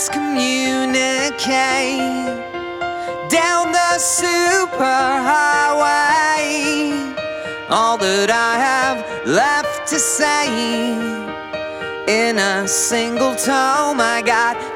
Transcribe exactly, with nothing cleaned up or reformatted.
let's communicate down the superhighway. All that I have left to say in a single tome, I got